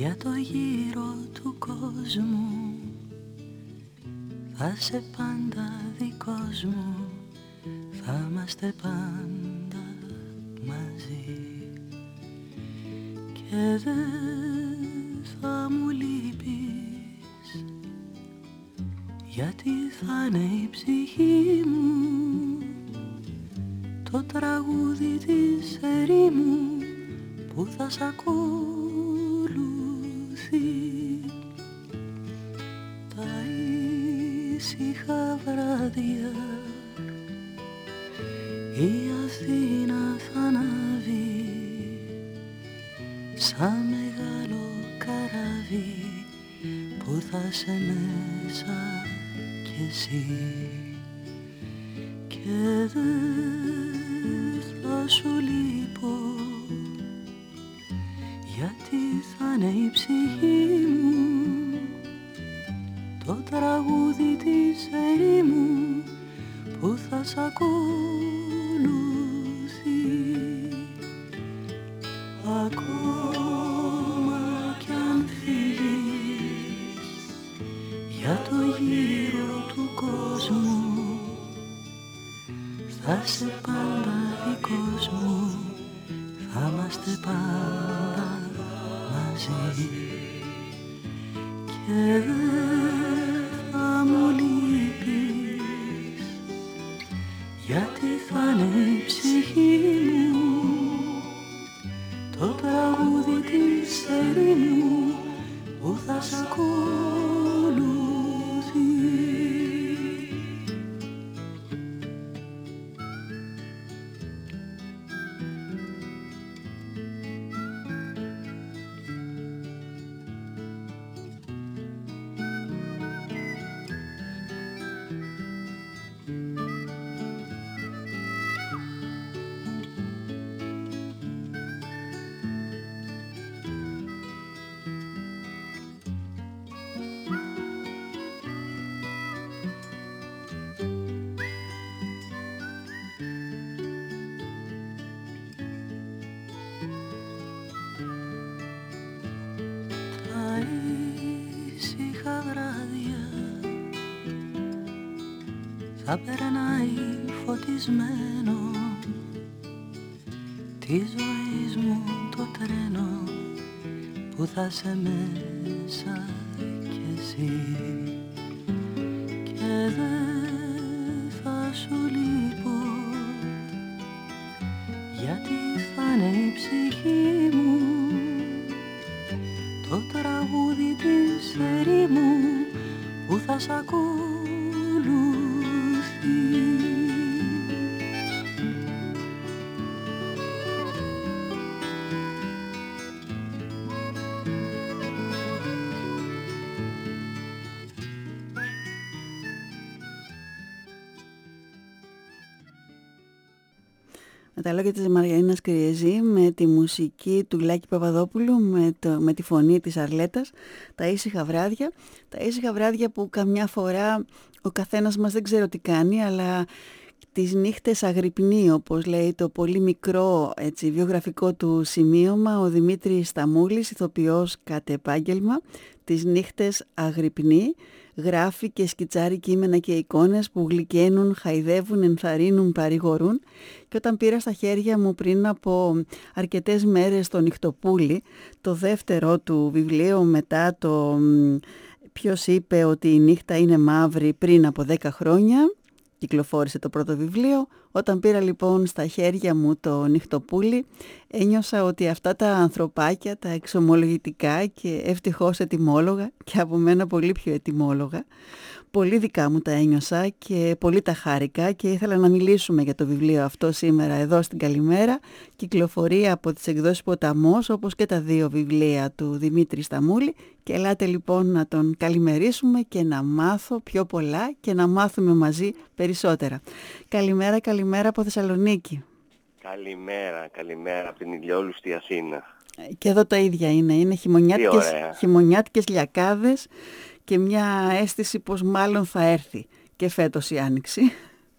Για το γύρο του κόσμου θα σε πάντα δικός μου, θα είμαστε πάντα μαζί και δεν θα μου λείπεις, γιατί θα είναι η ψυχή μου το τραγούδι της ερήμου που θα σ' ακολουθεί. Τα ήσυχα βράδια η Αθήνα θα ανάβει σαν μεγάλο καράβι που θα σε μέσα κι εσύ και δεν θα σου λείπω, γιατί θα είναι η ψυχή μου το τραγούδι της ερήμου που θα σ' ακολουθεί. Ακόμα κι αν φύγεις για το γύρο του κόσμου, θα σε πάντα δικός μου, θα είμαστε πάντα μαζί και δεν θα μου λείπεις, γιατί θα είναι η ψυχή μου το τραγούδι της ερήμου που θα σ' ακολουθεί. Θα περνάει φωτισμένο τη ζωής μου το τρένο που θα σε μέσα κι εσύ και δεν θα σου λείπω, γιατί θα είναι η ψυχή μου το τραγούδι της ερήμου που θα σ' ακολουθεί. Με τα λόγια της Μαριαννάς Κυριεζή, με τη μουσική του Λάκη Παπαδόπουλου, με τη φωνή της Αρλέτας, τα ήσυχα βράδια. Τα ήσυχα βράδια που καμιά φορά ο καθένας μας δεν ξέρω τι κάνει, αλλά τις νύχτες αγρυπνεί, όπως λέει το πολύ μικρό βιογραφικό του σημείωμα ο Δημήτρης Σταμούλης, ηθοποιός κατ' επάγγελμα. Τις νύχτες αγρυπνεί, γράφει και σκιτσάρει κείμενα και εικόνες που γλυκαίνουν, χαϊδεύουν, ενθαρρύνουν, παρηγορούν. Και όταν πήρα στα χέρια μου πριν από αρκετές μέρες το Νυχτοπούλι, το δεύτερο του βιβλίο μετά το «Ποιος είπε ότι η νύχτα είναι μαύρη» πριν από 10 χρόνια, κυκλοφόρησε το πρώτο βιβλίο. Όταν πήρα λοιπόν στα χέρια μου το Νυχτοπούλι, ένιωσα ότι αυτά τα ανθρωπάκια, τα εξομολογητικά και ευτυχώς ετοιμόλογα, και από μένα πολύ πιο ετοιμόλογα, πολύ δικά μου τα ένιωσα και πολύ τα χάρηκα και ήθελα να μιλήσουμε για το βιβλίο αυτό σήμερα εδώ στην Καλημέρα. Κυκλοφορεί από τις εκδόσεις Ποταμός, όπως και τα δύο βιβλία του Δημήτρη Σταμούλη, και ελάτε λοιπόν να τον καλημερίσουμε και να μάθω πιο πολλά και να μάθουμε μαζί περισσότερα. Καλημέρα, καλημέρα από Θεσσαλονίκη. Καλημέρα από την ηλιόλουστη Αθήνα. Και εδώ τα ίδια είναι χειμωνιάτικες λιακάδες και μια αίσθηση πως μάλλον θα έρθει και φέτος η Άνοιξη.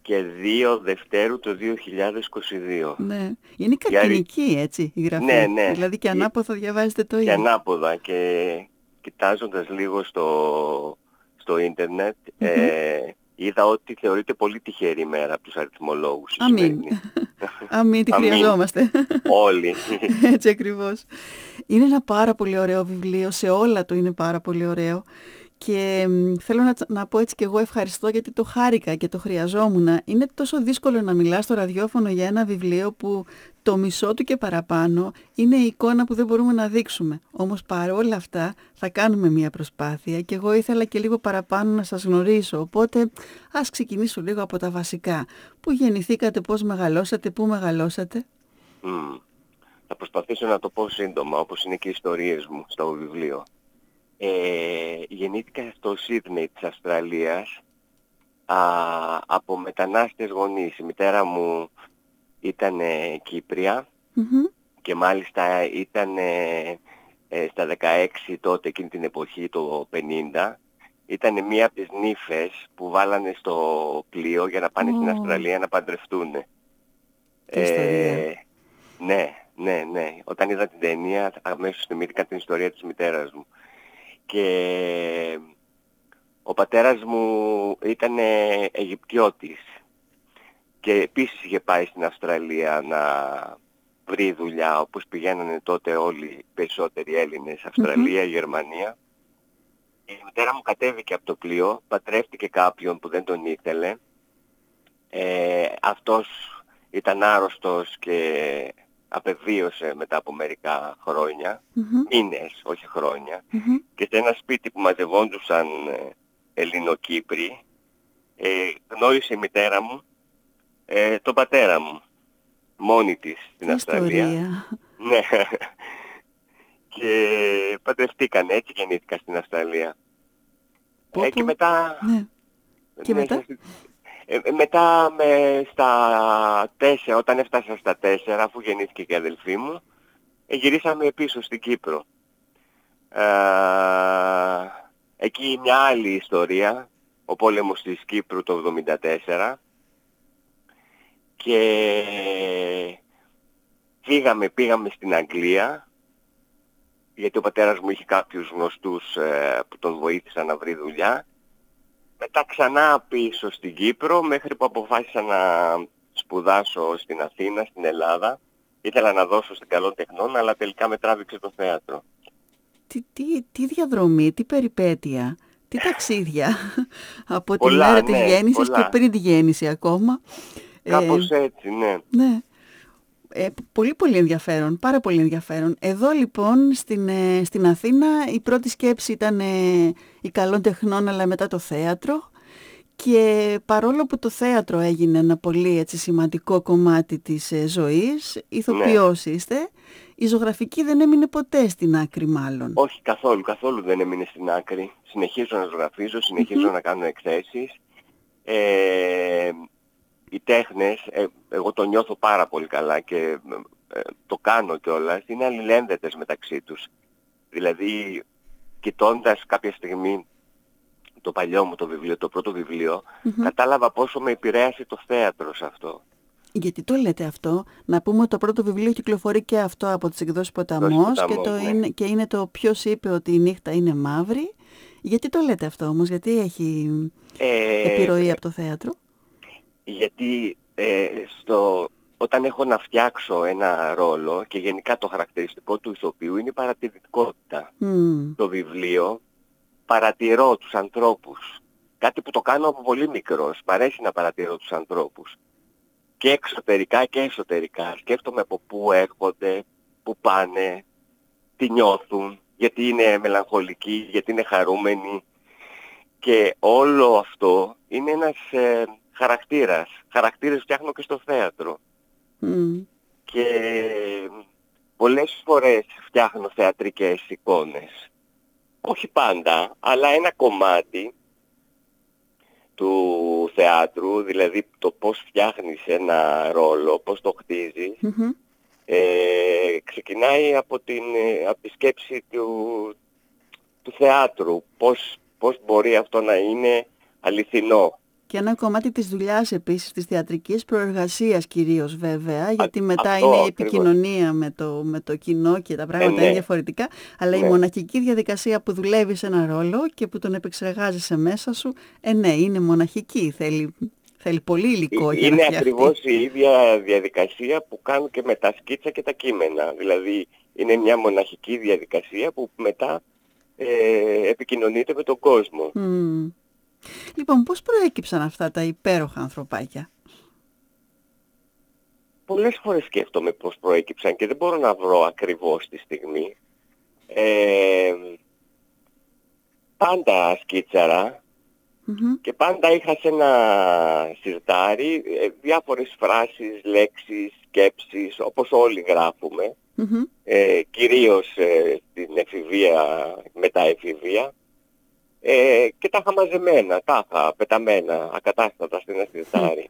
και 2 Δευτέρου του 2022. Ναι. Είναι κακινική έτσι η γραφή. Ναι, ναι. Δηλαδή και ανάποδα διαβάζετε το ίδιο. Και ανάποδα. Και κοιτάζοντας λίγο στο ίντερνετ, είδα ότι θεωρείται πολύ τυχερή ημέρα από τους αριθμολόγους. Αμήν. Αμήν, τη χρειαζόμαστε. Όλοι. Έτσι ακριβώς. Είναι ένα πάρα πολύ ωραίο βιβλίο, σε όλα του είναι πάρα πολύ ωραίο. Και θέλω να πω έτσι και εγώ ευχαριστώ γιατί το χάρηκα και το χρειαζόμουν. Είναι τόσο δύσκολο να μιλάς στο ραδιόφωνο για ένα βιβλίο που το μισό του και παραπάνω είναι η εικόνα που δεν μπορούμε να δείξουμε. Όμως παρόλα αυτά θα κάνουμε μια προσπάθεια και εγώ ήθελα και λίγο παραπάνω να σας γνωρίσω. Οπότε ας ξεκινήσω λίγο από τα βασικά. Πού γεννηθήκατε, πώς μεγαλώσατε, πού μεγαλώσατε? Θα προσπαθήσω να το πω σύντομα, όπως είναι και οι ιστορίες μου στο βιβλίο. Γεννήθηκα στο Σίδνεϊ της Αυστραλίας από μετανάστες γονείς. Η μητέρα μου ήταν Κύπρια και μάλιστα ήταν στα 16 τότε, εκείνη την εποχή, το 50. Ήταν μία από τις νύφες που βάλανε στο πλοίο για να πάνε στην Αυστραλία να παντρευτούν. Ναι. Όταν είδα την ταινία αμέσως θυμήθηκα την ιστορία της μητέρας μου. Και ο πατέρας μου ήταν Αιγυπτιώτης και επίσης είχε πάει στην Αυστραλία να βρει δουλειά, όπως πηγαίνανε τότε όλοι οι περισσότεροι Έλληνες, Αυστραλία, Γερμανία. Η μητέρα μου κατέβηκε από το πλοίο, παντρεύτηκε κάποιον που δεν τον ήθελε. Αυτός ήταν άρρωστος και απεβίωσε μετά από μερικά χρόνια, μήνες, όχι χρόνια, και σε ένα σπίτι που μαζευόντουσαν Ελληνοκύπροι, γνώρισε η μητέρα μου τον πατέρα μου, μόνη της στην Αυστραλία. Ναι. Και παντρευτήκαν, έτσι γεννήθηκα στην Αυστραλία. Και μετά... Ναι. Και μετά? Μετά στα 4, όταν έφτασα στα 4, αφού γεννήθηκε και η αδελφή μου, γυρίσαμε πίσω στην Κύπρο. Εκεί μια άλλη ιστορία, ο πόλεμος της Κύπρου το 1974, και πήγαμε στην Αγγλία, γιατί ο πατέρας μου είχε κάποιους γνωστούς που τον βοήθησαν να βρει δουλειά. Μετά ξανά πίσω στην Κύπρο, μέχρι που αποφάσισα να σπουδάσω στην Αθήνα, στην Ελλάδα. Ήθελα να δώσω στην Καλών Τεχνών, αλλά τελικά με τράβηξε το θέατρο. Τι διαδρομή, τι περιπέτεια, τι ταξίδια από τη πολλά, μέρα της γέννησης πολλά. Και πριν τη γέννηση ακόμα. Κάπως έτσι, ναι. Ναι. Πολύ πολύ ενδιαφέρον, πάρα πολύ ενδιαφέρον. Εδώ λοιπόν στην Αθήνα η πρώτη σκέψη ήταν η Καλών Τεχνών, αλλά μετά το θέατρο, και παρόλο που το θέατρο έγινε ένα πολύ έτσι σημαντικό κομμάτι της ζωής, ηθοποιός είστε, η ζωγραφική δεν έμεινε ποτέ στην άκρη μάλλον. Όχι, καθόλου δεν έμεινε στην άκρη. Συνεχίζω να ζωγραφίζω, συνεχίζω να κάνω εκθέσεις. Οι τέχνες, εγώ το νιώθω πάρα πολύ καλά και το κάνω κιόλας, είναι αλληλένδετες μεταξύ τους. Δηλαδή, κοιτώντας κάποια στιγμή το παλιό μου το βιβλίο, το πρώτο βιβλίο, κατάλαβα πόσο με επηρέασε το θέατρο σε αυτό. Γιατί το λέτε αυτό? Να πούμε ότι το πρώτο βιβλίο κυκλοφορεί και αυτό από τις εκδόσεις Ποταμός, και είναι το «Ποιος είπε ότι η νύχτα είναι μαύρη». Γιατί το λέτε αυτό όμως, γιατί έχει επιρροή από το θέατρο? Γιατί όταν έχω να φτιάξω ένα ρόλο, και γενικά το χαρακτηριστικό του ηθοποιού είναι η παρατηρητικότητα. Το βιβλίο παρατηρώ τους ανθρώπους. Κάτι που το κάνω από πολύ μικρός. Μ' αρέσει να παρατηρώ τους ανθρώπους. Και εξωτερικά και εσωτερικά. Σκέφτομαι από πού έρχονται, πού πάνε, τι νιώθουν, γιατί είναι μελαγχολικοί, γιατί είναι χαρούμενοι. Και όλο αυτό είναι ένας χαρακτήρας. Χαρακτήρες φτιάχνω και στο θέατρο. Και πολλές φορές φτιάχνω θεατρικές εικόνες. Όχι πάντα, αλλά ένα κομμάτι του θεάτρου, δηλαδή το πώς φτιάχνεις ένα ρόλο, πώς το χτίζεις, ξεκινάει από τη σκέψη του θεάτρου. Πώς μπορεί αυτό να είναι αληθινό. Και ένα κομμάτι της δουλειάς επίσης, της θεατρικής προεργασίας κυρίως βέβαια, γιατί μετά είναι η επικοινωνία με το κοινό και τα πράγματα είναι διαφορετικά, αλλά η μοναχική διαδικασία που δουλεύεις ένα ρόλο και που τον επεξεργάζεσαι μέσα σου, είναι μοναχική, θέλει πολύ υλικό για να φτιαχτεί. Είναι ακριβώς η ίδια διαδικασία που κάνω και με τα σκίτσα και τα κείμενα, δηλαδή είναι μια μοναχική διαδικασία που μετά επικοινωνείται με τον κόσμο. Λοιπόν, πώς προέκυψαν αυτά τα υπέροχα ανθρωπάκια? Πολλές φορές σκέφτομαι πώς προέκυψαν και δεν μπορώ να βρω ακριβώς τη στιγμή. Πάντα σκίτσαρα και πάντα είχα σε ένα σιρτάρι διάφορες φράσεις, λέξεις, σκέψεις, όπως όλοι γράφουμε, κυρίως στην εφηβεία, μεταεφηβεία. Και τα είχα μαζεμένα, τα είχα πεταμένα, ακατάστατα στην σιρτάρι.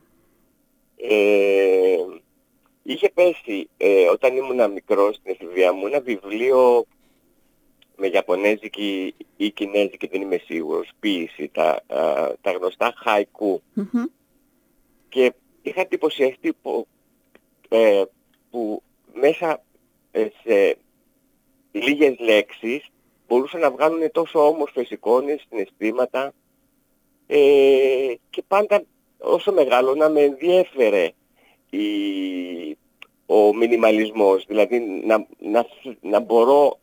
Είχε πέσει όταν ήμουν μικρός στην εφηβεία μου ένα βιβλίο με ιαπωνέζικη ή κινέζικη, δεν είμαι σίγουρος, ποίηση, τα γνωστά χαϊκού. Και είχα εντυπωσιαστεί που μέσα σε λίγες λέξεις μπορούσαν να βγάλουν τόσο όμορφες εικόνες, συναισθήματα, και πάντα όσο μεγάλωνα με ενδιέφερε ο μινιμαλισμός, δηλαδή να μπορώ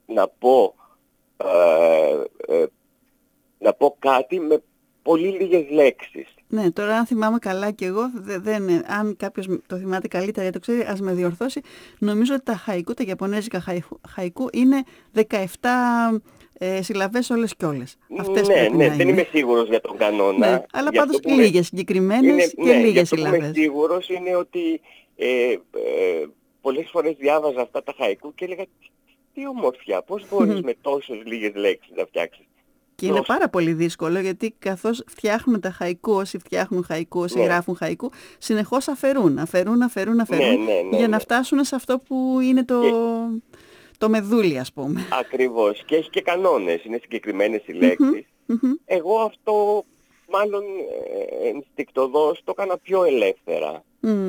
να πω κάτι με πολύ λίγες λέξεις. Ναι, τώρα αν θυμάμαι καλά και εγώ, αν κάποιος το θυμάται καλύτερα ή το ξέρει, ας με διορθώσει. Νομίζω ότι τα χαϊκού, τα ιαπωνέζικα χαϊκού είναι 17 συλλαβές όλες και όλες. Αυτές δεν είμαι σίγουρος για τον κανόνα. Ναι, αλλά πάντως λίγες συγκεκριμένες και λίγες συλλαβές. Αυτό που είμαι σίγουρος είναι ότι πολλές φορές διάβαζα αυτά τα χαϊκού και έλεγα τι ομορφιά, πώς μπορείς με τόσες λίγες λέξεις να φτιάξεις. Και είναι πάρα πολύ δύσκολο, γιατί καθώς φτιάχνουν τα χαϊκού, όσοι φτιάχνουν χαϊκού, όσοι γράφουν χαϊκού, συνεχώς αφαιρούν για να φτάσουν σε αυτό που είναι το μεδούλι, ας πούμε. Ακριβώς. Και έχει και κανόνες, είναι συγκεκριμένες οι λέξεις. Εγώ αυτό μάλλον ενστικτωδώς το έκανα πιο ελεύθερα.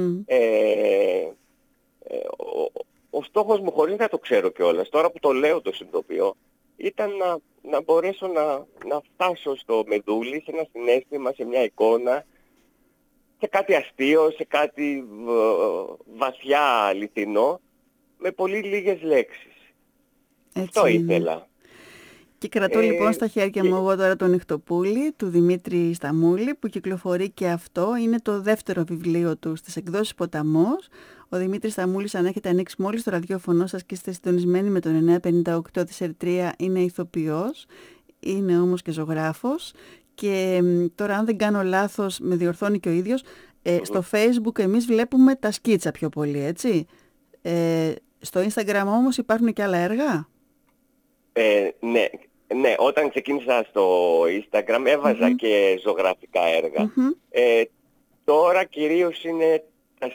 Ο στόχος μου, χωρίς να το ξέρω κιόλας, τώρα που το λέω το συνειδητοποιώ, ήταν να μπορέσω να φτάσω στο μεδούλι, σε ένα συναίσθημα, σε μια εικόνα, σε κάτι αστείο, σε κάτι βαθιά αληθινό, με πολύ λίγες λέξεις. Έτσι αυτό ήθελα. Και κρατώ λοιπόν στα χέρια μου εγώ τώρα το Νυχτοπούλι του Δημήτρη Σταμούλη, που κυκλοφορεί και αυτό. Είναι το δεύτερο βιβλίο του στις εκδόσεις Ποταμός. Ο Δημήτρης Σταμούλης, αν έχετε ανοίξει μόλις το ραδιόφωνο σας και είστε συντονισμένοι με τον 958 της Ερτρία, είναι ηθοποιός, είναι όμως και ζωγράφος. Και τώρα, αν δεν κάνω λάθος, με διορθώνει και ο ίδιος, στο Facebook εμείς βλέπουμε τα σκίτσα πιο πολύ, έτσι. Στο Instagram όμως υπάρχουν και άλλα έργα. Ναι, όταν ξεκίνησα στο Instagram έβαζα και ζωγραφικά έργα. Τώρα κυρίως είναι τα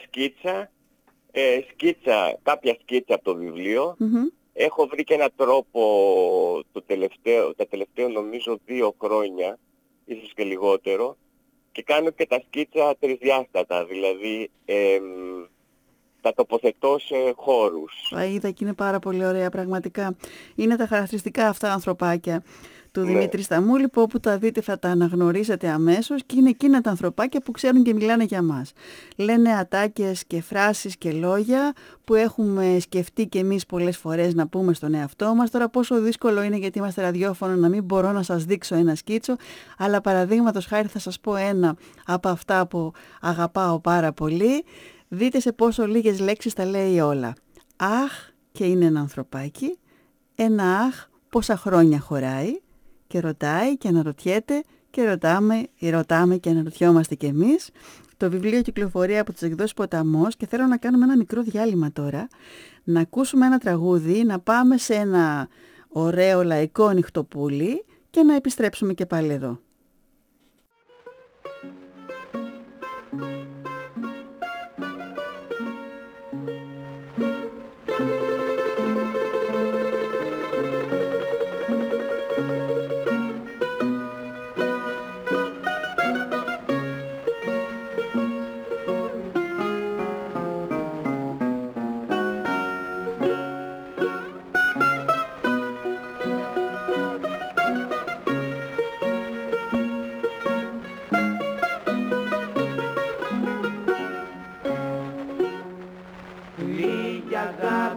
κάποια σκίτσα από το βιβλίο. Έχω βρει και έναν τρόπο τα τελευταία νομίζω 2 χρόνια, ίσως και λιγότερο, και κάνω και τα σκίτσα τρισδιάστατα, δηλαδή τα τοποθετώ σε χώρους. Είδα και είναι πάρα πολύ ωραία πραγματικά. Είναι τα χαρακτηριστικά αυτά ανθρωπάκια του Δημήτρη Σταμούλη, που όπου τα δείτε θα τα αναγνωρίσετε αμέσως, και είναι εκείνα τα ανθρωπάκια που ξέρουν και μιλάνε για μας. Λένε ατάκες και φράσεις και λόγια που έχουμε σκεφτεί και εμείς πολλές φορές να πούμε στον εαυτό μας. Τώρα πόσο δύσκολο είναι, γιατί είμαστε ραδιόφωνο, να μην μπορώ να σας δείξω ένα σκίτσο, αλλά παραδείγματος χάρη θα σας πω ένα από αυτά που αγαπάω πάρα πολύ. Δείτε σε πόσο λίγες λέξεις τα λέει όλα. Αχ, και είναι ένα ανθρωπάκι, ένα αχ πόσα χρόνια χωράει, και ρωτάει και αναρωτιέται και ρωτάμε και αναρωτιόμαστε κι εμείς. Το βιβλίο κυκλοφορεί από τις εκδόσεις Ποταμός και θέλω να κάνουμε ένα μικρό διάλειμμα τώρα, να ακούσουμε ένα τραγούδι, να πάμε σε ένα ωραίο λαϊκό νυχτοπούλι και να επιστρέψουμε και πάλι εδώ.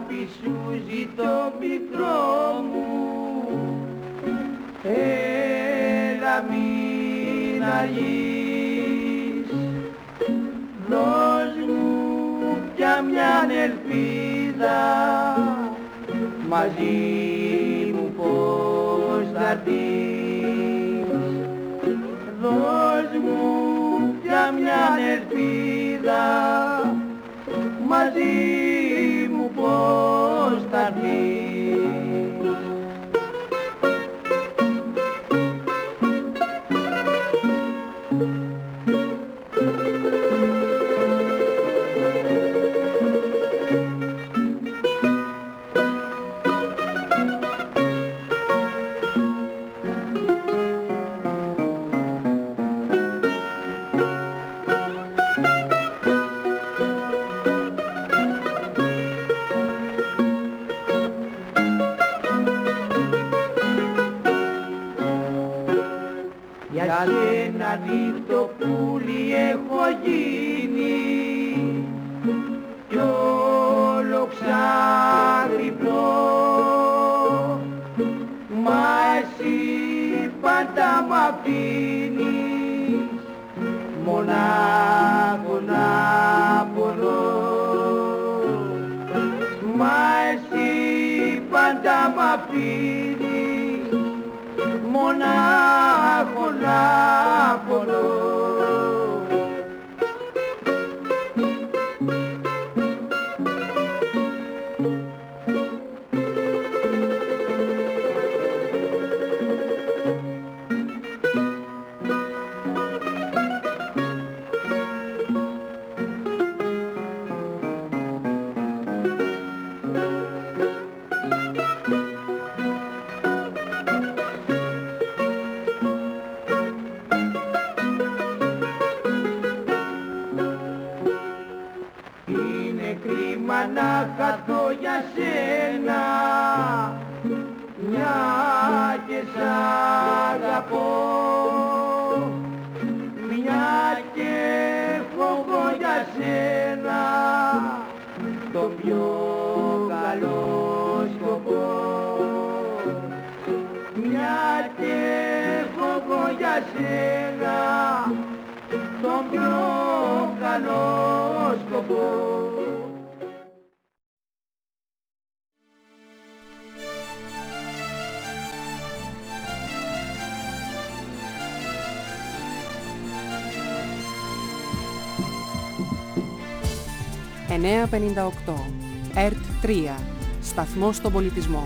αγάπη σου ζητώ μικρό μου, έλα μην αργείς, δώσ' μου πια μιαν ελπίδα, μαζί μου πώς θα έρθεις, δώσ' μου πια μιαν ελπίδα, μαζί μου πώς θα έρθεις. Για σένα νυχτοπούλη έχω γίνει κι όλο ξαγρυπνώ, μα εσύ πάντα μ' αφήνεις μονάχο να πονώ, μα εσύ πάντα μ' αφήνεις μονάχο να πονώ. Να χαθώ για σένα, μια και σ' αγαπώ, μια και φοβώ για σένα το πιο καλό σκοπό, μια και φοβώ για σένα το πιο καλό σκοπό. «958 ΕΡΤ 3 Σταθμός στον πολιτισμό».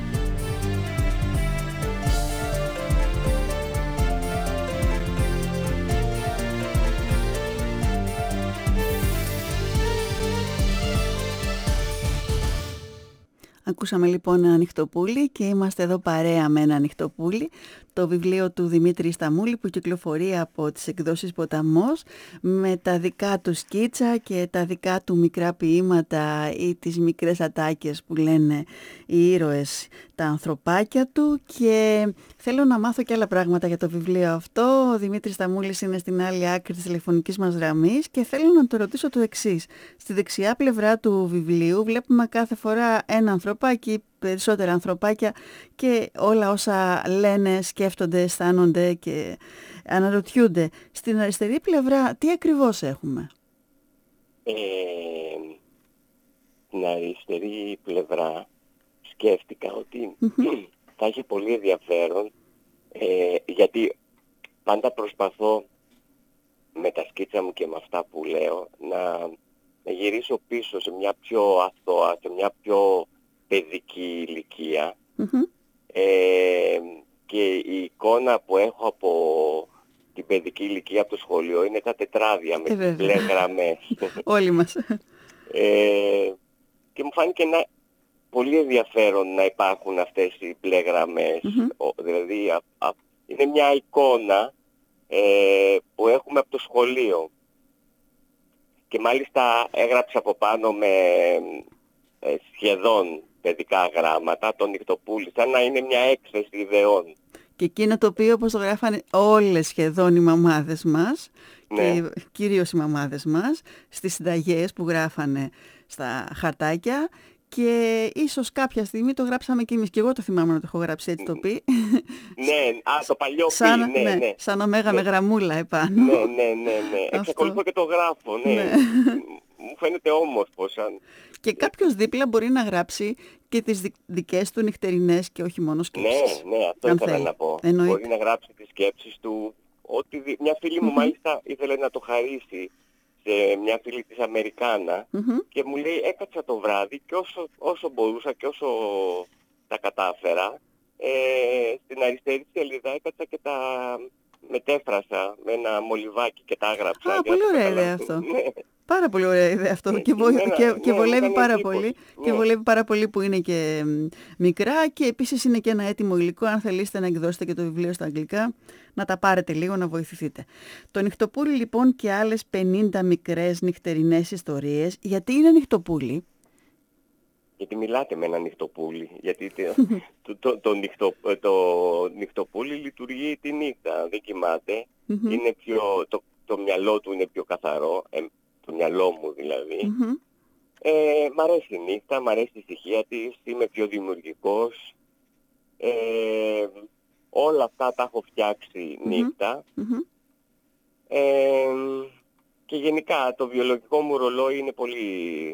Ακούσαμε λοιπόν ένα νυχτοπούλι και είμαστε εδώ παρέα με ένα νυχτοπούλι, το βιβλίο του Δημήτρη Σταμούλη που κυκλοφορεί από τις εκδόσεις Ποταμός, με τα δικά του σκίτσα και τα δικά του μικρά ποίηματα ή τις μικρές ατάκες που λένε οι ήρωες, τα ανθρωπάκια του. Και θέλω να μάθω και άλλα πράγματα για το βιβλίο αυτό. Ο Δημήτρης Σταμούλης είναι στην άλλη άκρη της τηλεφωνικής μας γραμμής και θέλω να το ρωτήσω το εξής. Στη δεξιά πλευρά του βιβλίου βλέπουμε κάθε φορά ένα ανθρωπάκι, περισσότερα ανθρωπάκια και όλα όσα λένε, σκέφτονται, αισθάνονται και αναρωτιούνται. Στην αριστερή πλευρά τι ακριβώς έχουμε? Στην αριστερή πλευρά σκέφτηκα ότι θα έχει πολύ ενδιαφέρον, γιατί πάντα προσπαθώ με τα σκίτσα μου και με αυτά που λέω να γυρίσω πίσω σε μια πιο αθώα, σε μια πιο παιδική ηλικία, και η εικόνα που έχω από την παιδική ηλικία από το σχολείο είναι τα τετράδια με τις μπλε γραμμές. Όλοι μας. Και μου φάνηκε πολύ ενδιαφέρον να υπάρχουν αυτές οι μπλε γραμμές. Δηλαδή είναι μια εικόνα που έχουμε από το σχολείο. Και μάλιστα έγραψα από πάνω με σχεδόν παιδικά γράμματα, τον νυχτοπούλη, σαν να είναι μια έκθεση ιδεών. Και εκείνο το οποίο, όπως το γράφανε όλες σχεδόν οι μαμάδες μας, και κυρίως οι μαμάδες μας, στις συνταγές που γράφανε στα χαρτάκια, Και ίσως κάποια στιγμή το γράψαμε κι εμείς. Και εγώ το θυμάμαι να το έχω γράψει έτσι το πι. Ναι, το παλιό σαν, πι, ναι. Σαν ωμέγα με γραμμούλα επάνω. Ναι. Εξακολουθώ και το γράφω, ναι. Μου φαίνεται όμορφο σαν... Και κάποιος δίπλα μπορεί να γράψει και τις δικές του νυχτερινές και όχι μόνο σκέψεις. Ναι, αυτό ήθελα να πω. Εννοείται. Μπορεί να γράψει τις σκέψεις του. Μια φίλη μου μάλιστα ήθελε να το χαρίσει σε μια φίλη της Αμερικάνα και μου λέει έκατσα το βράδυ και όσο μπορούσα και όσο τα κατάφερα στην αριστερή σελίδα έκατσα και τα μετέφρασα με ένα μολυβάκι και τα έγραψα. Πολύ ωραία ιδέα αυτό. Πάρα πολύ ωραία ιδέα αυτό και βολεύει πάρα πολύ. Και βολεύει πάρα πολύ που είναι και μικρά και επίσης είναι και ένα έτοιμο υλικό αν θελήσετε να εκδώσετε και το βιβλίο στα αγγλικά, να τα πάρετε λίγο να βοηθηθείτε. Το Νυχτοπούλι λοιπόν και άλλες 50 μικρές νυχτερινές ιστορίες. Γιατί είναι νυχτοπούλι? Γιατί μιλάτε με ένα νυχτοπούλι. Γιατί το νυχτοπούλι λειτουργεί τη νύχτα, δεν κοιμάται. Είναι το μυαλό του είναι πιο καθαρό, το μυαλό μου δηλαδή. Μ' αρέσει η νύχτα, μ' αρέσει η ησυχία της, είμαι πιο δημιουργικός. Όλα αυτά τα έχω φτιάξει νύχτα. Και γενικά το βιολογικό μου ρολόι είναι πολύ...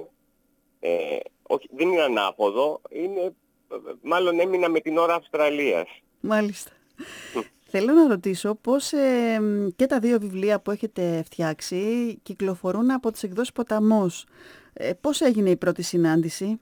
όχι, δεν είναι ανάποδο, μάλλον έμεινα με την ώρα Αυστραλίας. Μάλιστα. Θέλω να ρωτήσω πώς και τα δύο βιβλία που έχετε φτιάξει κυκλοφορούν από τις εκδόσεις Ποταμός. Πώς έγινε η πρώτη συνάντηση?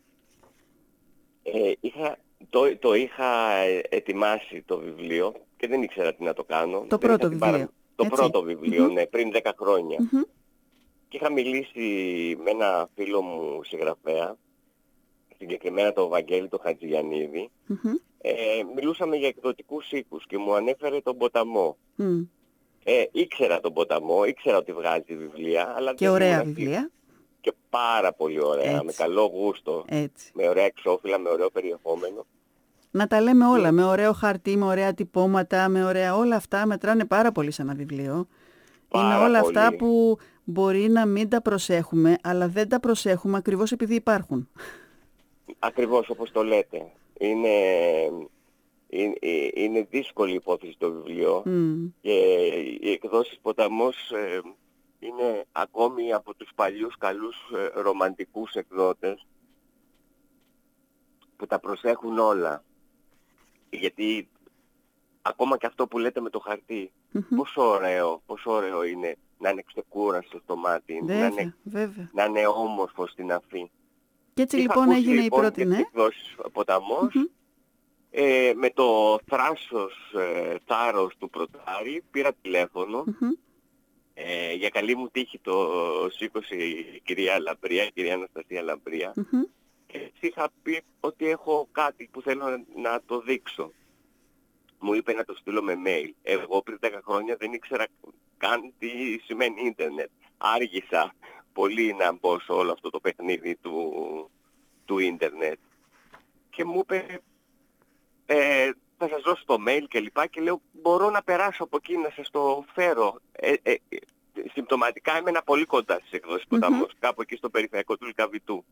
Το είχα ετοιμάσει το βιβλίο και δεν ήξερα τι να το κάνω. Το πρώτο βιβλίο. Το πρώτο βιβλίο, ναι, πριν 10 χρόνια. Και είχα μιλήσει με ένα φίλο μου συγγραφέα, συγκεκριμένα το Βαγγέλη το Χατζηγιαννίδη. Μιλούσαμε για εκδοτικούς οίκους και μου ανέφερε τον Ποταμό. Ήξερα τον Ποταμό, ήξερα ότι βγάζει βιβλία. Αλλά και ωραία βιβλία. Και πάρα πολύ ωραία, έτσι. Με καλό γούστο, έτσι. Με ωραία εξώφυλλα, με ωραίο περιεχόμενο. Να τα λέμε όλα, με ωραίο χαρτί, με ωραία τυπώματα, με ωραία... Όλα αυτά μετράνε πάρα πολύ σε ένα βιβλίο. Είναι όλα πολύ. Αυτά που μπορεί να μην τα προσέχουμε, αλλά δεν τα προσέχουμε ακριβώς επειδή υπάρχουν. Ακριβώς όπως το λέτε. Είναι δύσκολη υπόθεση το βιβλίο και οι εκδόσεις Ποταμός είναι ακόμη από τους παλιούς καλούς ρομαντικούς εκδότες που τα προσέχουν όλα. Γιατί ακόμα και αυτό που λέτε με το χαρτί, πόσο ωραίο είναι να είναι ξεκούραστο στο μάτι, να είναι όμορφο στην αφή. Και έτσι λοιπόν έγινε η πρώτη, ναι. Εκδόσεις Ποταμός, με το θάρρος του Πρωτάρη, πήρα τηλέφωνο. Για καλή μου τύχη το σήκωσε η κυρία Λαμπρία, η κυρία Αναστασία Λαμπρία. Και έτσι είχα πει ότι έχω κάτι που θέλω να το δείξω. Μου είπε να το στείλω με mail. Εγώ πριν 10 χρόνια δεν ήξερα καν τι σημαίνει ίντερνετ. Άργησα πολύ να μπω σε όλο αυτό το παιχνίδι του ίντερνετ. Και μου είπε θα σας δώσω το mail και λοιπά και λέω μπορώ να περάσω από εκεί να σας το φέρω. Συμπτωματικά έμενα πολύ κοντά στις εκδόσεις Ποταμός, κάπου εκεί στο περιφερειακό του Λυκαβητού.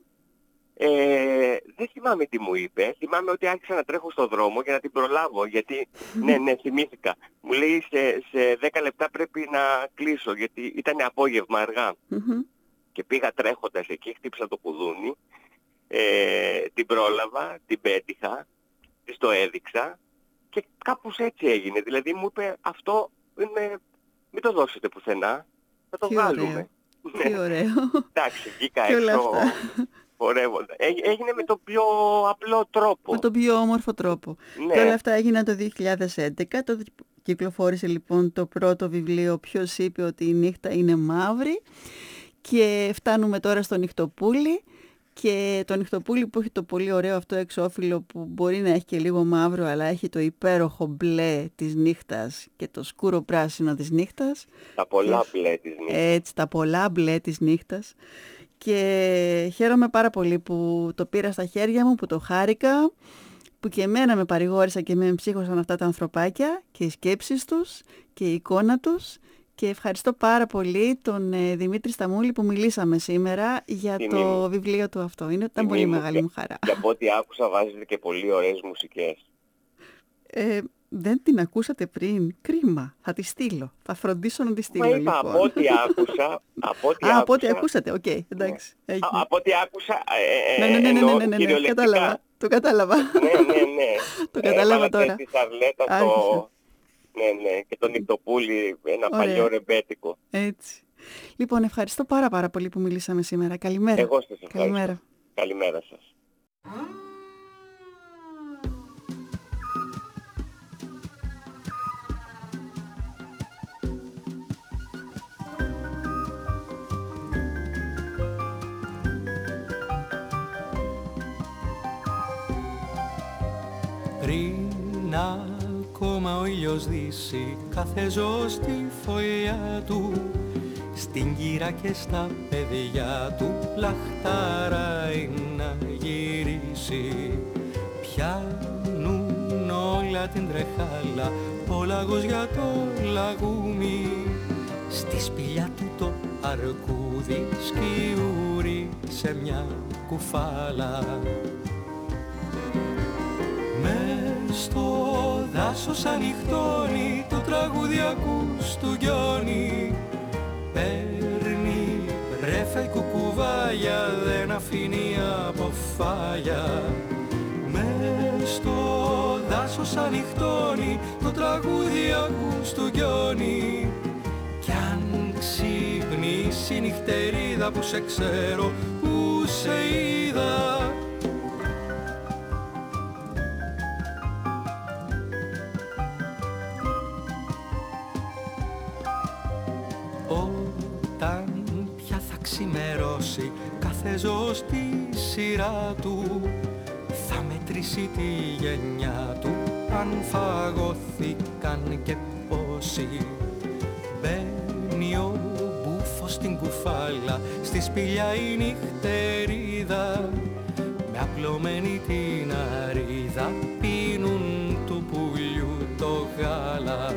Δεν θυμάμαι τι μου είπε, θυμάμαι ότι άρχισα να τρέχω στο δρόμο για να την προλάβω, γιατί, ναι, θυμήθηκα. Μου λέει σε 10 λεπτά πρέπει να κλείσω, γιατί ήταν απόγευμα αργά. Και πήγα τρέχοντας εκεί, χτύπησα το κουδούνι, την πρόλαβα, την πέτυχα, της το έδειξα και κάπως έτσι έγινε. Δηλαδή μου είπε αυτό μην το δώσετε πουθενά, θα το βγάλουμε. Τι ωραίο. Εντάξει, βγήκα έξω. Έγινε με τον πιο απλό τρόπο. Με τον πιο όμορφο τρόπο. Και όλα αυτά έγιναν το 2011. Τότε κυκλοφόρησε λοιπόν το πρώτο βιβλίο «Ποιος είπε ότι η νύχτα είναι μαύρη». Και φτάνουμε τώρα στο Νυχτοπούλι. Και το Νυχτοπούλι που έχει το πολύ ωραίο αυτό εξώφυλλο που μπορεί να έχει και λίγο μαύρο, αλλά έχει το υπέροχο μπλε της νύχτας και το σκούρο πράσινο της νύχτας. Τα πολλά μπλε της νύχτας. Έτσι, τα πολλά μπλε της νύχτας. Και χαίρομαι πάρα πολύ που το πήρα στα χέρια μου, που το χάρηκα, που και εμένα με παρηγόρησα και με εμψύχωσαν αυτά τα ανθρωπάκια και οι σκέψεις τους και η εικόνα τους Και ευχαριστώ πάρα πολύ τον Δημήτρη Σταμούλη που μιλήσαμε σήμερα για το βιβλίο του αυτό. Ήταν πολύ μεγάλη μου χαρά. Και από ό,τι άκουσα βάζετε και πολύ ωραίες μουσικές. Δεν την ακούσατε πριν. Κρίμα. Θα τη στείλω. Θα φροντίσω να τη στείλω. Μα είπα, λοιπόν. από ό,τι άκουσα... Από ό,τι ακούσατε. Οκ, εντάξει. Από ό,τι άκουσα... Ναι. Κατάλαβα. Το κατάλαβα. Ναι. Το κατάλαβα τώρα. Τη Σαρλέτα ναι, και τον Νικτοπούλη, ένα παλιό ρεμπέτικο. Έτσι. Λοιπόν, ευχαριστώ πάρα πολύ που μιλήσαμε σήμερα. Καλημέρα. Εγώ σας ευχαριστώ. Καλημέρα σας. Πριν ακόμα ο ήλιος δύσει κάθε ζώο στη φωλιά του, στην κύρα και στα παιδιά του λαχταράει να γυρίσει. Πιάνουν όλα την τρεχάλα, ο λαγός για το λαγούμι, στη σπηλιά του το αρκούδι σκιούρι σε μια κουφάλα. Μες στο δάσος ανοιχτώνει το τραγούδι ακούς του Γιόνι, παίρνει πρέφα η κουκουβάγια, δεν αφήνει από φάγια. Μες στο δάσος ανοιχτώνει το τραγούδι ακούς του Γιόνι, κι αν ξυπνήσει η νυχτερίδα που σε ξέρω, που σε είδα, ξημερώσει κάθε ζώο στη σειρά του, θα μετρήσει τη γενιά του, αν φαγωθήκαν και πόσοι. Μπαίνει ο μπούφος στην κουφάλα, στη σπηλιά η νυχτερίδα, με απλωμένη την αρίδα πίνουν του πουλιού το γάλα.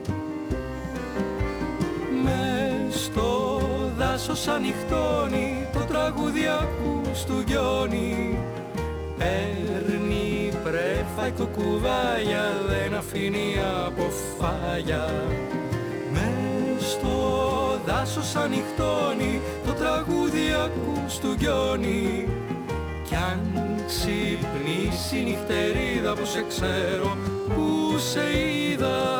Μες στο δάσος ανοιχτώνει το τραγούδι ακούς του Γιόνι, παίρνει πρέφα η κουκουβάγια, δεν αφήνει από φάγια. Μες στο δάσος ανοιχτώνει το τραγούδι ακούς του Γιόνι, κι αν ξυπνήσει η νυχτερίδα που σε ξέρω, που σε είδα.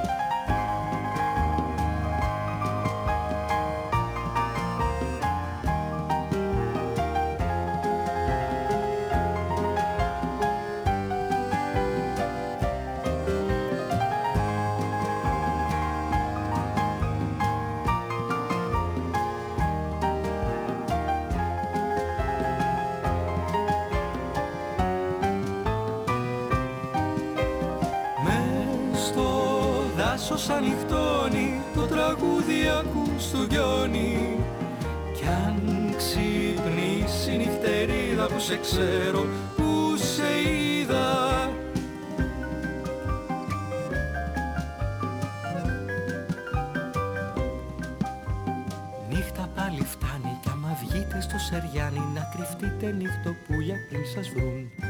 Δάσος ανοιχτώνει το τραγούδι ακούς του Γιόνι, κι αν ξυπνήσει η νυχτερίδα που σε ξέρω, που σε είδα. Νύχτα πάλι φτάνει κι άμα βγείτε στο Σεριάνι, να κρυφτείτε νύχτοπούλια πριν σας βρουν.